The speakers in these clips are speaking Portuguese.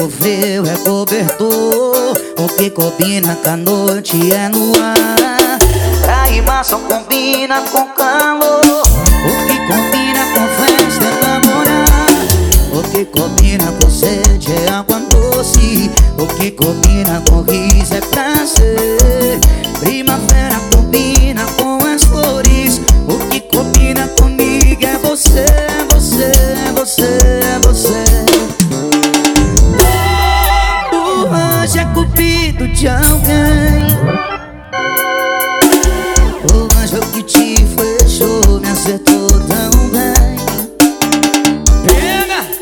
com frio é cobertor. O que combina com a noite é no ar. Pra rimar só combina com calor. O que combina com festa é namorar. O que combina com sede é água doce. O que combina com riso é prazer. Primavera combina com as flores. O que combina comigo é você, você, você, você. O anjo é cupido de alguém. O anjo que te fechou me acertou tão bem. Pega!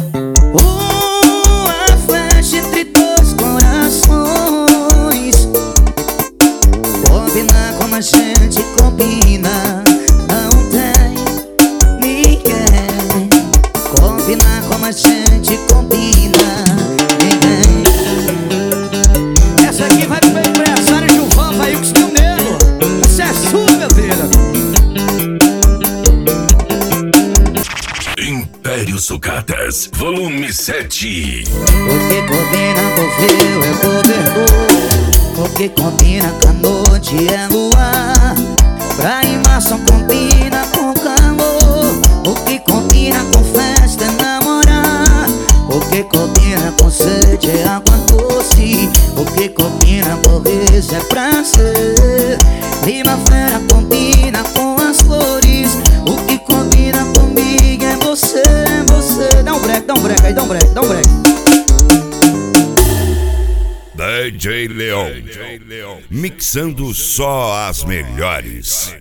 Uma flecha entre dois corações. Combinar como a gente combina, não tem ninguém. Combinar como a gente combina, ninguém. Essa aqui vai pro meu empresário Gilvan, vai o que está nego. Essa é sua, meu filho. Império Sucatas, volume 7. O que combina com frio é cobertor. O que combina com a noite é luar. Pra rimar só combina com calor. O que combina com festa é namorar. O que combina com sede é água doce. O que combina com riso é prazer. Primavera combina com as flores. O que combina comigo é você, você. Dá um break aí, dá um break. DJ Leon, mixando só as melhores.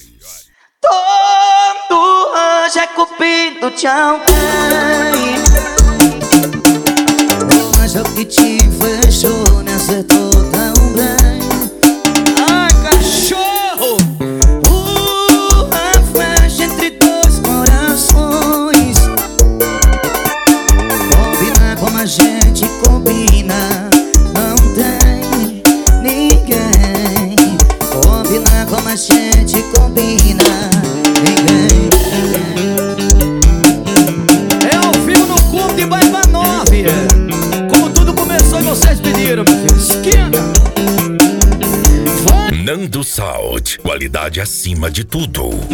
Todo anjo é cupido de alguém. O anjo que te fechou me acertou tão bem. Ai, cachorro! Uma flecha entre dois corações. Combinar como a gente combina, não tem ninguém. Combinar como a gente combina, ninguém. É ao vivo no clube de Bairro 9. Como tudo começou e vocês pediram, meu filho. Esquina! Nando Salt, qualidade acima de tudo.